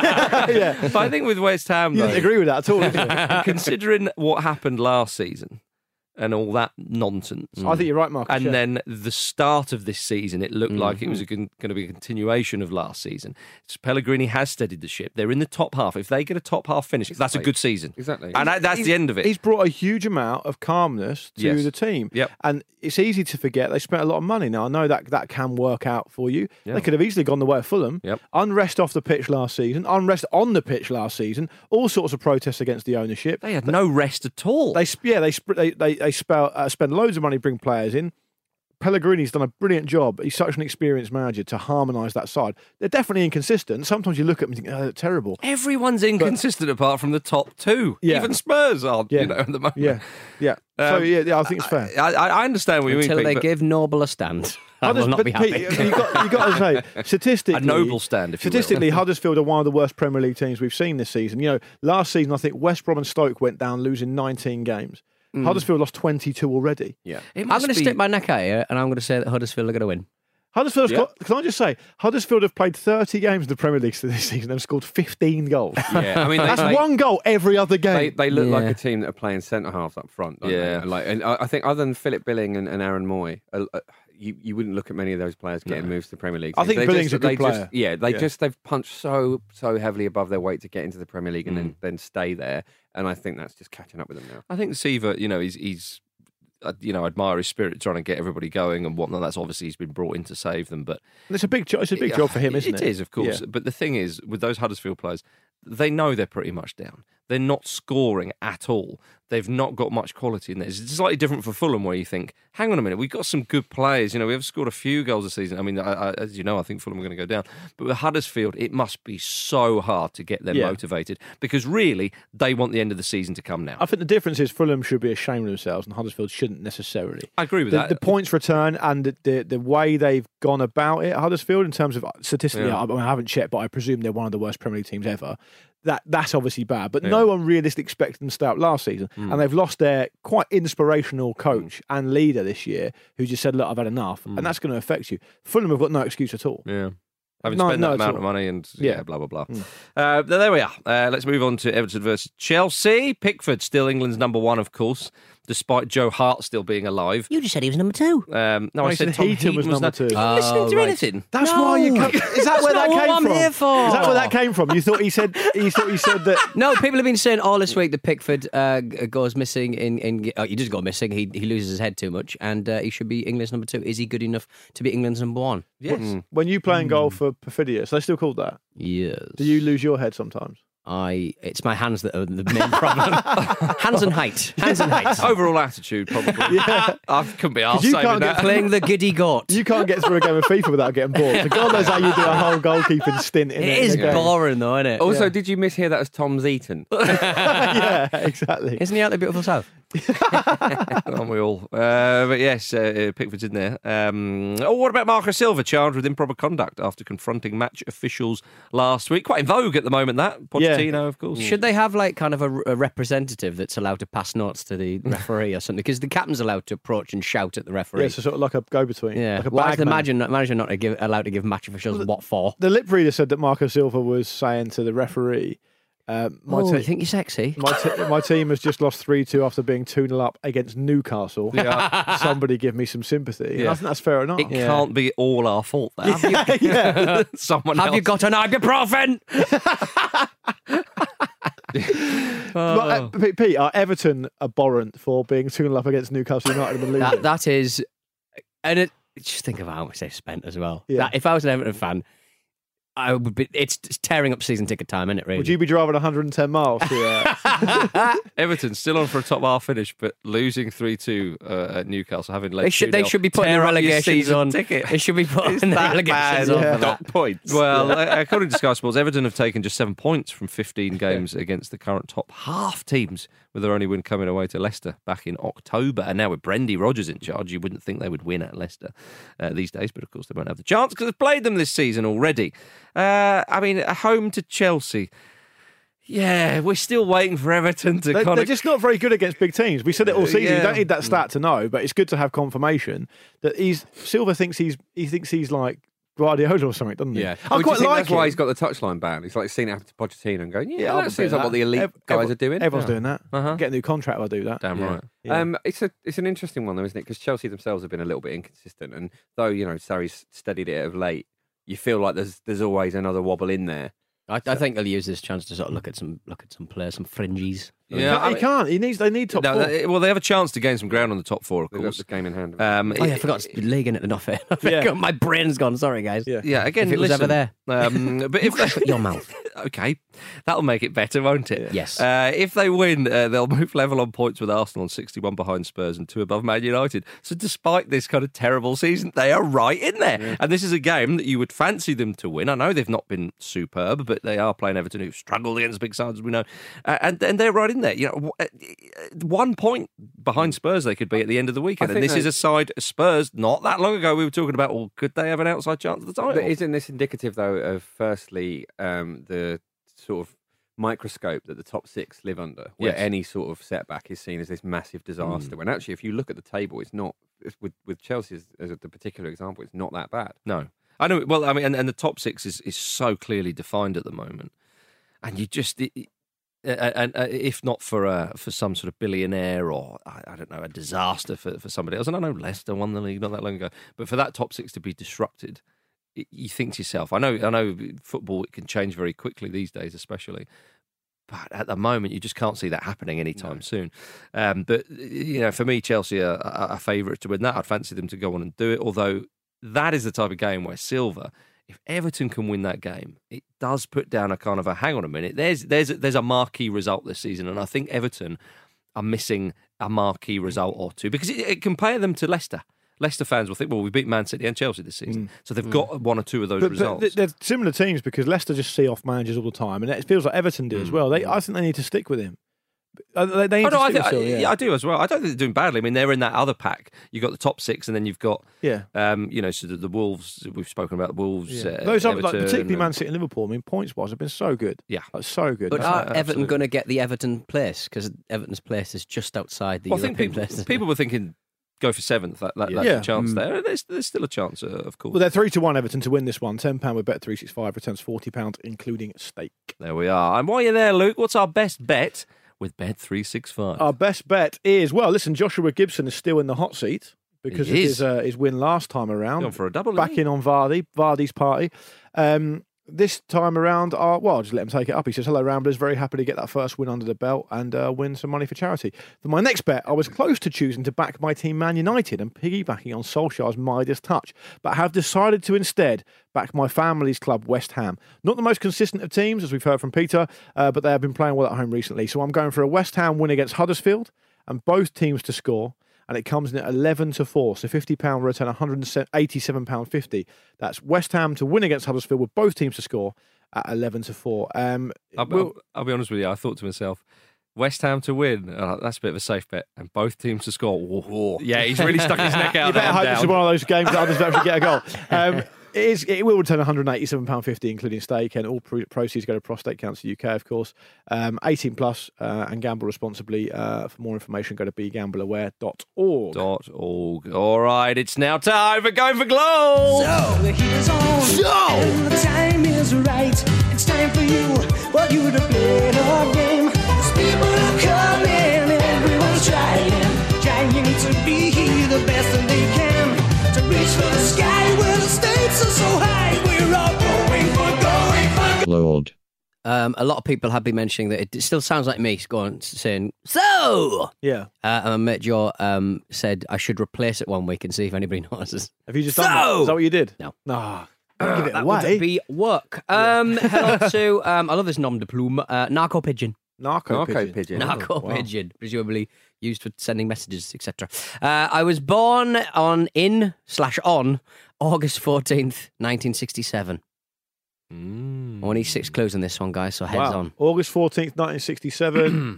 Yeah. But I think with West Ham, You though, didn't agree with that at all, did you? considering what happened last season and all that nonsense, I think you're right, Marcus. and yeah. then the start of this season, it looked like it was going to be a continuation of last season. So Pellegrini has steadied the ship. They're in the top half. If they get a top half finish, that's a Exactly. good season. Exactly. And that, that's the end of it. He's brought a huge amount of calmness to Yes. the team. Yep. And it's easy to forget they spent a lot of money. Now, I know that that can work out for you. Yeah. They could have easily gone the way of Fulham. Yep. Unrest off the pitch last season, unrest on the pitch last season, all sorts of protests against the ownership. They had no rest at all. They sp- yeah they sp- they they, they spell, uh, spend loads of money to bring players in. Pellegrini's done a brilliant job. He's such an experienced manager to harmonise that side. They're definitely inconsistent. Sometimes you look at them and think, oh, they're terrible. Everyone's inconsistent apart from the top two. Yeah. Even Spurs aren't, Yeah. you know, at the moment. Yeah, yeah. so Um, yeah, yeah, I think it's fair. I, I, I understand what you mean, Until Pete, they but give Noble a stand, I will Hudders- not but be happy. Pete, you got you got to say statistically, a noble stand, if you will. statistically, Huddersfield are one of the worst Premier League teams we've seen this season. You know, last season I think West Brom and Stoke went down, losing nineteen games. Huddersfield lost twenty-two already. yeah. It I'm must going to be- stick my neck out here, and I'm going to say that Huddersfield are going to win. Huddersfield's Yeah. got, can I just say, Huddersfield have played thirty games in the Premier League this season and scored fifteen goals. Yeah, I mean, they, That's they, one goal every other game. They, they look like Yeah. a team that are playing centre halves up front. Don't Yeah. they? And like, and I I think other than Philip Billing and, and Aaron Moy, uh, uh, you you wouldn't look at many of those players getting moves to the Premier League. I think They Billing's just, a good they player. Just, yeah, they Yeah. just they've punched so so heavily above their weight to get into the Premier League and then then stay there. And I think that's just catching up with them now. I think Sievert, you know, he's, he's uh, you know, admire his spirit trying to get everybody going and whatnot. That's obviously he's been brought in to save them. But And it's a big, jo- it's a big job for him, isn't it? It is, of course. Yeah. But the thing is, with those Huddersfield players, they know they're pretty much down. They're not scoring at all. They've not got much quality in there. It's slightly different for Fulham, where you think, hang on a minute, we've got some good players. You know, we've scored a few goals this season. I mean, I, I, as you know, I think Fulham are going to go down. But with Huddersfield, it must be so hard to get them Yeah. motivated because really, they want the end of the season to come now. I think the difference is Fulham should be ashamed of themselves and Huddersfield shouldn't necessarily. I agree with The, that. the points return and the, the the way they've gone about it, Huddersfield, in terms of statistically, Yeah. I, I haven't checked, but I presume they're one of the worst Premier League teams ever. That that's obviously bad, but no one realistically expected them to start last season, Hmm. and they've lost their quite inspirational coach and leader this year, who just said, "Look, I've had enough," Hmm. and that's going to affect you. Fulham have got no excuse at all. Yeah. Having No, spent no, that at amount all. of money and yeah, Yeah. blah, blah, blah. Uh, there we are. Uh, let's move on to Everton versus Chelsea. Pickford, still England's number one, of course, despite Joe Hart still being alive. You just said he was number two. Um, no, No, I he said said Tom Heaton Heaton was number not- two. Are you Oh, listening to right. anything? That's No. why you. Come, is that where that not came what I'm from? here for. Is that where that came from? You thought he said? You thought he said that? No, people have been saying all this week that Pickford uh, g- goes missing. In, in oh, he does go missing. He he loses his head too much, and uh, he should be England's number two. Is he good enough to be England's number one? Yes. When you play in goal for Perfidious, they still called that. Yes. Do you lose your head sometimes? I. It's my hands that are the main problem. Hands and height. Hands and height. Overall attitude, probably. Yeah. I couldn't be arsed you saving can't get that. Playing the giddy goat. You can't get through a game of FIFA without getting bored. So God knows how you do a whole goalkeeping stint in It it. is in a game. boring though, isn't it? Also, Yeah. did you mishear that as Tom's Eaton? Yeah, exactly. Isn't he out the beautiful south? Aren't we all? Uh, but yes, uh, Pickford's in there. Um, oh, what about Marco Silva, charged with improper conduct after confronting match officials last week? Quite in vogue at the moment, that. Pochettino, Yeah. of course. Should they have like kind of a, a representative that's allowed to pass notes to the referee or something? Because the captain's allowed to approach and shout at the referee. Yeah, so sort of like a go-between. Yeah. Like a Why is bag the man. manager, manager not to give, allowed to give match officials what for? The lip reader said that Marco Silva was saying to the referee, um, my, Oh, te- you think you're sexy? my, te- my team has just lost three two after being two nil up against Newcastle. Yeah. Somebody give me some sympathy. And Yeah. I think that's fair enough. It can't be all our fault. That. Yeah, yeah. Someone Have else. you got an ibuprofen? But, uh, Pete, Pete, are Everton abhorrent for being two nil up against Newcastle United and losing? that, that is, and it, just think of how much they've spent as well. Yeah. That, if I was an Everton fan, I would be. It's, it's tearing up season ticket time, isn't it? Really? Would you be driving one hundred ten miles to uh, Everton still on for a top half finish, but losing three two uh, at Newcastle, having led They should. They two nil. should be putting Tear the up your relegations season on. ticket. They should be putting the that relegations bad? on. Yeah. For that. Dot points. Well, uh, according to Sky Sports, Everton have taken just seven points from fifteen games against the current top half teams, with their only win coming away to Leicester back in October. And now with Brendy Rodgers in charge, you wouldn't think they would win at Leicester uh, these days, but of course they won't have the chance because they've played them this season already. Uh, I mean, at home to Chelsea. Yeah, we're still waiting for Everton to They're, kind they're of... just not very good against big teams. We said it all season. Yeah. You don't need that stat to know, but it's good to have confirmation that he's Silva thinks he's he thinks he's like Guardiola or something, doesn't he? Yeah, I Well, do you quite think like that's why him. he's got the touchline ban. He's like seen it happen to Pochettino and going, yeah, Yeah, I'll that do seems like that. what the elite Ev- guys everyone- are doing. Everyone's Yeah. doing that. Uh-huh. Get a new contract, I'll do that. Damn Yeah. right. Yeah. Um, it's a it's an interesting one though, isn't it? Because Chelsea themselves have been a little bit inconsistent, and though you know Sarri's steadied it of late, you feel like there's there's always another wobble in there. I, I think they'll use this chance to sort of look at some look at some players, some fringies. Yeah, I he mean- can't. He needs. They need top No, four. they- well, they have a chance to gain some ground on the top four, of They've got course. the game in hand. Um, Oh yeah, I it- forgot it's league in it enough. I Yeah. forgot, my brain's gone. Sorry, guys. Yeah. Yeah, again, If it was listen, ever there. Um, but if Shut your mouth. okay, that'll make it better, won't it? Yes. Uh, if they win, uh, they'll move level on points with Arsenal on sixty-one behind Spurs and two above Man United. So despite this kind of terrible season, they are right in there. Yeah. And this is a game that you would fancy them to win. I know they've not been superb, but they are playing Everton, who've struggled against big sides, as we know, uh, and and they're right in there. You know, one point behind Spurs they could be at the end of the weekend. I And think this they- is a side Spurs. Not that long ago, we were talking about, well, could they have an outside chance at the title? But isn't this indicative though of firstly um, the sort of microscope that the top six live under, where Yes. any sort of setback is seen as this massive disaster? When actually, if you look at the table, it's not. It's with with Chelsea as, as the particular example, it's not that bad. No, I know. Well, I mean, and, and the top six is, is so clearly defined at the moment, and you just, it, it- uh, and uh, if not for uh, for some sort of billionaire or I, I don't know, a disaster for, for somebody else, and I know Leicester won the league not that long ago, but for that top six to be disrupted, it, you think to yourself, I know, I know, football it can change very quickly these days, especially. But at the moment, you just can't see that happening anytime soon. Um, but, you know, for me, Chelsea are a, a favourite to win that. I'd fancy them to go on and do it, although that is the type of game where Silva, if Everton can win that game, it does put down a kind of a, hang on a minute, there's there's there's a marquee result this season, and I think Everton are missing a marquee result or two, because it, it compare them to Leicester. Leicester fans will think, well, we beat Man City and Chelsea this season, so they've got one or two of those But, results. but they're similar teams because Leicester just see off managers all the time, and it feels like Everton do as well. They, I think they need to stick with him. Uh, They, they need Oh, no, to I, stick think, with Silva, I, yeah. I do as well. I don't think they're doing badly. I mean, they're in that other pack. You've got the top six, and then you've got, Yeah. um, you know, so the, the Wolves. We've spoken about the Wolves. Yeah. Uh, Those other, like, Everton particularly and- Man City and Liverpool, I mean, points wise, have been so good. Yeah. Like, so good. But That's are like- Everton absolutely. going to get the Everton place? Because Everton's place is just outside the Well, I think European people, place. isn't it? people were thinking go for seventh. That, that, That's Yeah. a chance Mm. there. There's, there's still a chance, uh, of course. Well, they're three to one Everton to win this one. Ten pound with Bet three six five returns forty pounds, including stake. There we are. And while you're there, Luke, what's our best bet with Bet three sixty-five? Our best bet is, well, listen, Joshua Gibson is still in the hot seat because He of is. his, uh, his win last time around. Gone for a double. Back in on Vardy, Vardy's party. Um, this time around, uh, well, I'll just let him take it up. He says, hello, Ramblers. Very happy to get that first win under the belt and uh, win some money for charity. For my next bet, I was close to choosing to back my team Man United and piggybacking on Solskjaer's Midas touch, but have decided to instead back my family's club, West Ham. Not the most consistent of teams, as we've heard from Peter, uh, but they have been playing well at home recently. So I'm going for a West Ham win against Huddersfield and both teams to score. And it comes in at eleven to four, so fifty pound return, one hundred eighty-seven pounds fifty. That's West Ham to win against Huddersfield with both teams to score at eleven to four. Um, I'll, we'll- I'll, I'll be honest with you. I thought to myself, West Ham to win. Oh, that's a bit of a safe bet. And both teams to score. Whoa. Yeah, he's really stuck his neck out You there. better hope and this is down. one of those games that others actually get a goal. Um, it, is, it will return one hundred eighty-seven pounds fifty, including stake, and all pro- proceeds go to Prostate Cancer U K, of course. Um, eighteen plus uh, and gamble responsibly. Uh, for more information, go to be gamble aware dot org. Dot org. All right, it's now time for Going for Glow. So the heat is on, So! and the time is right. It's time for you, for you to play the game. 'Cause people are coming, everyone's trying, trying to be the best that they can. To reach for the sky where the stakes are so high. We're all going for, going for. Lord. Um, a lot of people have been mentioning that it still sounds like me going saying so. Yeah. Uh, and my mate Joe um, said I should replace it one week and see if anybody notices. Have you just So! done that? Is that what you did? No. Nah. Don't give it That away. would be work. Um, head on to um, I love this nom de plume. Uh, narco pigeon. Narco, Narco pigeon. pigeon. Narco wow. pigeon, presumably used for sending messages, et cetera. Uh, I was born on in slash on August fourteenth, nineteen sixty-seven. Mm. I want these six clues on this one, guys. So heads Wow. on. August fourteenth, nineteen sixty-seven.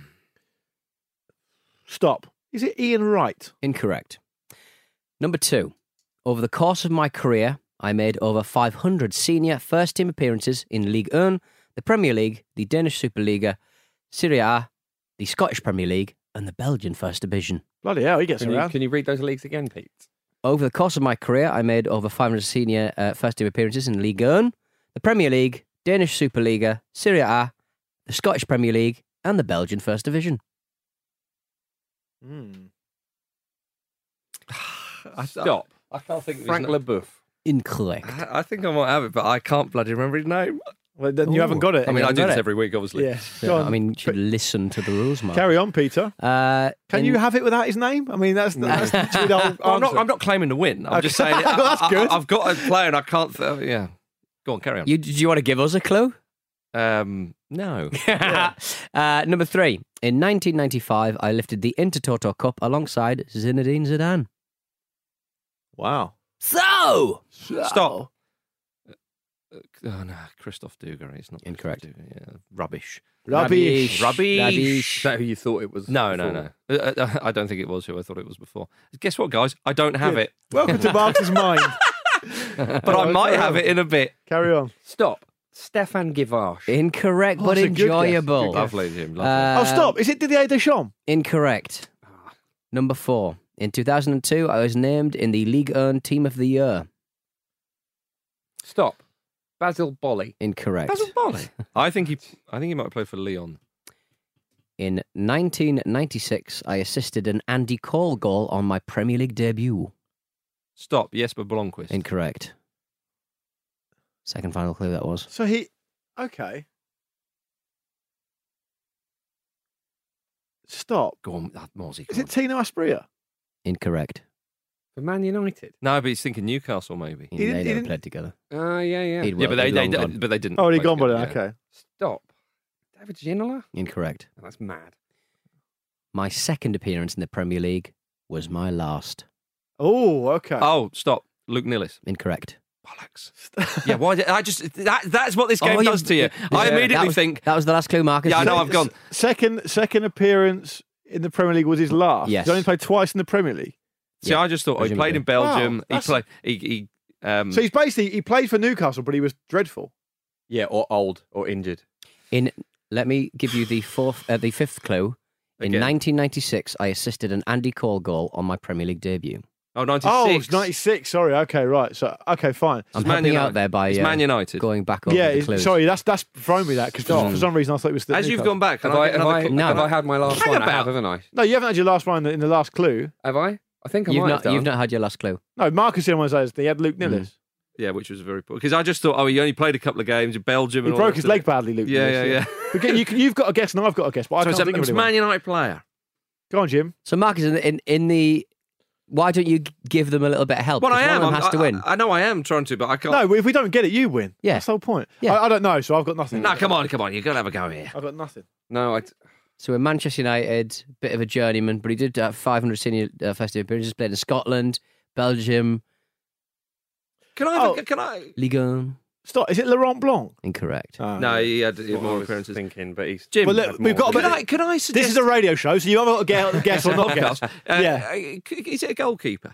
Stop. Is it Ian Wright? Incorrect. Number two. Over the course of my career, I made over five hundred senior first-team appearances in Ligue one, the Premier League, the Danish Superliga, Serie A, the Scottish Premier League, and the Belgian First Division. Bloody hell, he gets Can you, around. can you read those leagues again, Pete? Over the course of my career, I made over five hundred senior uh, first-team appearances in Ligue one, the Premier League, Danish Superliga, Serie A, the Scottish Premier League, and the Belgian First Division. Hmm. I, Stop. I, I can't think. of his Frank name. LeBouf. Incorrect. I, I think I might have it, but I can't bloody remember his name. Well, then you Ooh. haven't got it. I mean, you I haven't do got this it? every week, obviously. yeah. Go on. I mean, you should listen to the rules, man. Carry on, Peter. Uh, Can in- you have it without his name? I mean, that's, that's the old Well, I'm not. answer. I'm not claiming to win. I'm Okay. just saying. Well, that's I, good. I, I've got a player, and I can't. Th- yeah. Go on, carry on. You, do you want to give us a clue? Um, no. uh, number three. In nineteen ninety-five, I lifted the Intertoto Cup alongside Zinedine Zidane. Wow. So! Stop. Uh, oh no, Christoph Dugar. It's not Incorrect. Christoph Dugar, yeah. Rubbish. Rubbish. Rubbish. Rubbish. Is that who you thought it was? No, no, before? no. Uh, uh, I don't think it was who I thought it was before. Guess what, guys? I don't have Good. it, Welcome to Marcus' mind. but I might have it in a bit. Carry on. Stop. Stefan Givash. Incorrect, Oh, but that's a good guess. enjoyable. Good guess. Lovely, Jim. Lovely. Uh, oh, stop. Is it Didier Deschamps? Incorrect. Number four. In two thousand two, I was named in the Ligue one Team of the Year. Stop. Basil Bolly. Incorrect. Basil Bolly. I think he. I think he might have played for Leon. In nineteen ninety-six, I assisted an Andy Cole goal on my Premier League debut. Stop. Jesper Blomqvist. Incorrect. Second final clue that was. So he. Okay. Stop. Go on, that Morsey. Is it Tino Asprilla? Incorrect. For Man United. No, but he's thinking Newcastle, maybe. He, He didn't- they he never didn't- played together. Ah, yeah, yeah. He'd Yeah, but well- they, he'd they, long they gone. but they didn't. Oh, he play gone by together, then. yeah. Okay. Stop. David Ginola? Incorrect. Oh, that's mad. My second appearance in the Premier League was my last. Oh, okay. Oh, stop. Luke Nillis. Incorrect. Bollocks. Yeah, why did I just that that's what this game Oh, does to you. I Yeah, immediately that was, think that was the last clue, Marcus. Yeah, I know, I've gone. Second, second appearance in the Premier League was his last. Yes. He's only played twice in the Premier League. See, Yeah, I just thought oh, he played in presumably. Belgium. Wow, he that's- played he, he um So he's basically he played for Newcastle, but he was dreadful. Yeah, or old or injured. In let me give you the fourth, uh, the fifth clue. In Again. nineteen ninety-six, I assisted an Andy Cole goal on my Premier League debut. Oh, ninety-six. Oh, it's ninety-six. Sorry. Okay, right. So okay, fine. I'm Man helping you United. out there by It's uh, Man United. going back over Yeah, the it's- clues. sorry. That's that's thrown me that because for, for some reason I thought it was. The As you've Newcastle. gone back, can Have I I, get have, another I, cl- No. have I had my last Hang one? I about. have, haven't I? No, you haven't had your last one in the last clue. Have I? I think I You've might not, have done. you've not had your last clue. No, Marcus the one says he had Luke Mm. Nillis. Yeah, which was very poor. Because I just thought, oh, he only played a couple of games in Belgium. He and all broke that his sort leg of- badly, Luke. Yeah, Nillis, yeah, yeah. But you, can, you've got a guess, and I've got a guess, but I So can't it's a, think of it's a anyone. Man United player. Go on, Jim. So, Marcus, in the, in, in the why don't you g- give them a little bit of help? Well, I 'Cause am. One of them I'm- has to I, win. I, I know I am trying to, but I can't. No, if we don't get it, you win. Yeah. That's the whole point. Yeah. I, I don't know, so I've got nothing. No, come on, come on. You've got to have a go here. I've got nothing. No, I. So in Manchester United, bit of a journeyman, but he did have five hundred senior uh, first team appearances. Played in Scotland, Belgium, Can I? Have Oh. a, can I? Ligue one. Stop. Is it Laurent Blanc? Incorrect. Oh. No, he had, he had What I more was appearances. thinking, but he's Jim, Well, look, had we've more got a than bit- Can I, can I suggest... This is a radio show, so you have got to guess, guess or not guess. Uh, Yeah. uh, Is it a goalkeeper?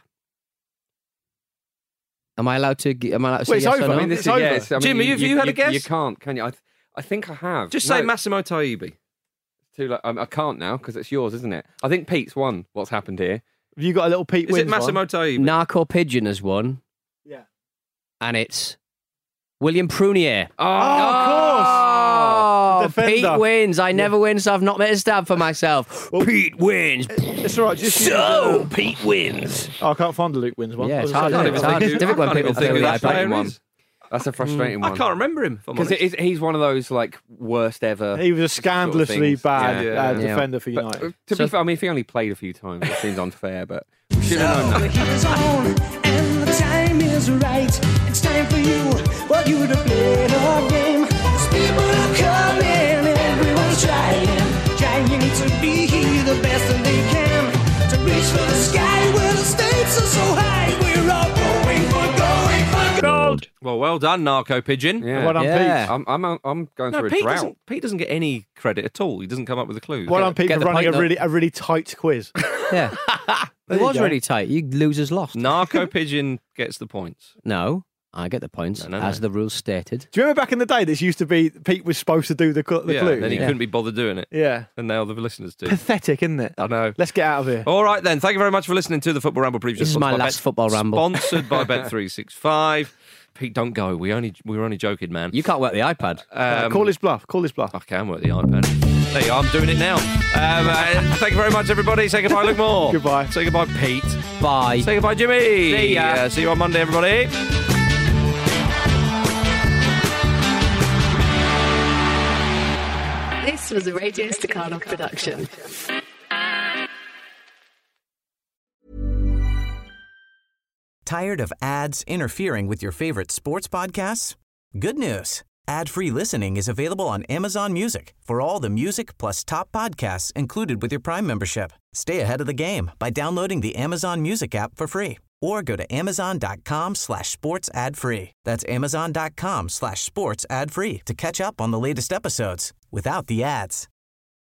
Am I allowed to? g- Am I allowed to say Well, it's yes over. or no? I mean, this It's is, over. yeah, it's- I mean, Jimmy, have you had a guess? You can't, can you? I, th- I think I have. Just No, say Massimo Taibbi. Too late. Um, I can't now because it's yours, isn't it? I think Pete's won. What's happened here? Have you got a little Pete Is Wins it Massimo one? Taibbi? Narco Pigeon has won, Yeah. and it's William Prunier. Oh, of course. Oh, The defender. Pete wins. I never win, so I've not made a stab for myself. Well, Pete wins. It's all right. Just use, So, uh, Pete wins. oh, I can't find the Luke Wins one. Yeah, I was it's hard, gonna isn't say- it? It's hard. It's difficult when I can't people even think play of with that the iPad. player one. is. That's a frustrating I one. can't remember him. Because he's one of those like worst ever. He was a scandalously things. bad Yeah, uh, yeah. defender for But, United. uh, to be fair, I mean, if he only played a few times, it seems unfair. But we should have known The that. heat is on and the time is right. It's time for you, for you to play the game. 'Cause people are coming, everyone's trying, trying to be the best that they can. To reach for the sky where the stakes are so high. We're all going for, going for gold. Well, well done, Narco Pigeon. Yeah. Well done, Yeah. I'm, I'm, I'm going No, through a Pete drought. doesn't, Pete doesn't get any credit at all. He doesn't come up with a clue. Pete. Well done, Pete, Get for the running point, a though. really, a really tight quiz. Yeah. There It you was go. really tight. You losers lost. Narco Pigeon gets the points. No, I get the points, No, no, no. as the rules stated. Do you remember back in the day, this used to be Pete was supposed to do the, cl- the yeah, clue? then he Yeah. couldn't be bothered doing it. Yeah. And now the listeners do. Pathetic, isn't it? I know. Let's get out of here. All right, then. Thank you very much for listening to the Football Ramble preview. This is Sponsored my by last Bet- football ramble. Sponsored by Bet three sixty-five. Pete, don't go. We only we were only joking, man. You can't work the iPad. Um, Call his bluff. Call his bluff. I can work the iPad. There you go. I'm doing it now. Um, uh, thank you very much, everybody. Say goodbye, Luke Moore. Goodbye. Say goodbye, Pete. Bye. Say goodbye, Jimmy. See ya. Uh, see you on Monday, everybody. This was a Radio Staccato production. Tired of ads interfering with your favorite sports podcasts? Good news. Ad-free listening is available on Amazon Music for all the music plus top podcasts included with your Prime membership. Stay ahead of the game by downloading the Amazon Music app for free or go to amazon.com slash sports ad free. That's amazon.com slash sports ad free to catch up on the latest episodes without the ads.